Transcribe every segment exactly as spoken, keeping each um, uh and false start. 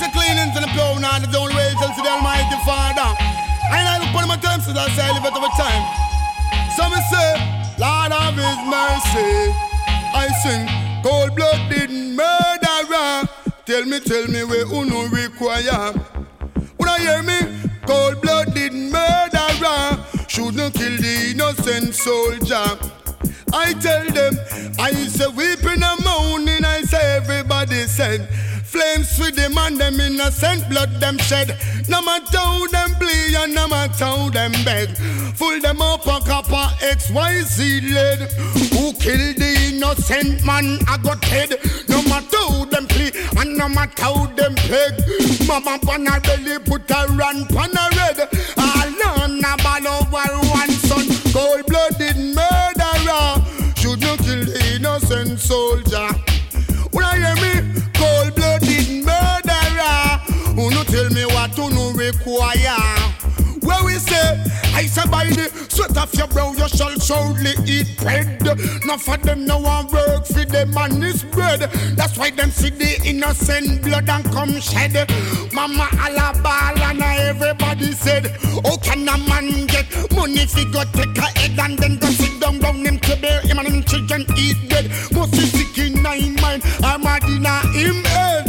the cleanings and the blowing on the only way till to the Almighty Father. And I look upon my terms as I say, I live it over time. So me say, Lord of His mercy, I sing cold-blooded murderer. Tell me, tell me where uno require. When I hear me, cold-blooded murderer shouldn't kill the innocent soldier. I tell them, I say weeping and moaning, I say everybody said. Flames with them and them innocent blood them shed. No matter how them bleed and no matter how them beg. Full them up a copper X Y Z lead. Who killed the innocent man I got head. No matter how them plea and no matter how them peg. Mama pan a belly put a run pan a red. All none a ball over one son. Cold-blooded murderer shouldn't kill the innocent soldier. When I hear me, cold-blooded murderer, who no tell me what to no require. Where we say, I say by the sweat of your brow you shall surely eat bread. Not for them no one work for them and this bread. That's why them see the innocent blood and come shed. Mama alabal and everybody said, how can a man get money if he go take a head and then go sit down down him to bear him and him children eat dead. Must be sick in nine mind, I'm mad in him head.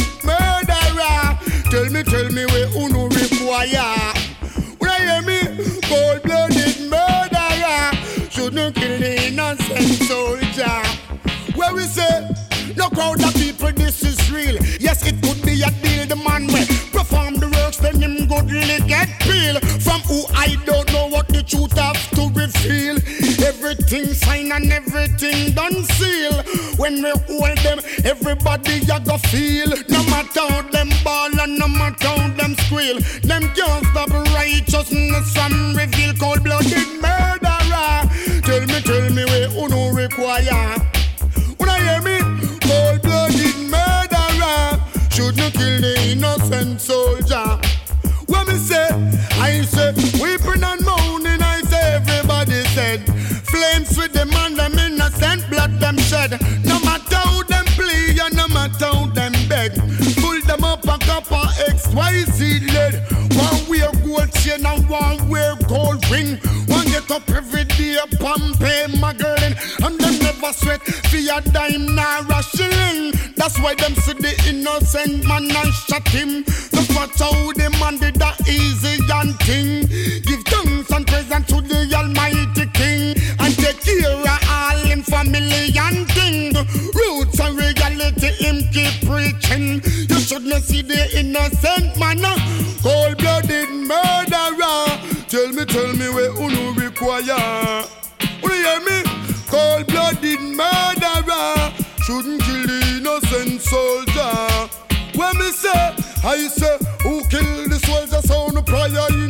Murderer, tell me, tell me where uno require. Hear me, cold-blooded murderer shouldn't kill the innocent soldier. Where we say, no crowd of people, this is real. Yes, it could be a deal. The man will perform the works, then him goodly get peeled. From who I don't know what the truth have to reveal. Everything sign and everything done seal. When we hold them, everybody ya go feel. No matter how them ball and no matter how them squeal, them can't stop righteousness from reveal. Cold-blooded murderer, tell me, tell me where uno require. When I hear me, cold-blooded murderer shouldn't kill the innocent soldier. When me say, I say weeping and moaning, I say everybody said. Flames with them and them innocent blood them shed. No matter how them plea and no matter how them beg. Pull them up a copper X Y Z lead. One wear gold chain and one wear gold ring. One get up every day, Pompey muggling. And them never sweat for a dime nor a shilling. That's why them see the innocent man and shot him. Look what how the man did that easy and thing. Give thanks and praise to the Almighty King. And take care of all in family and thing. Roots and reality him keep preaching. You shouldn't see the innocent man. Cold-blooded murderer. Tell me, tell me where uno require. Will you hear me? Cold-blooded murderer shouldn't kill the innocent soldier. When me say, I say, who killed the soldier? Sound prior.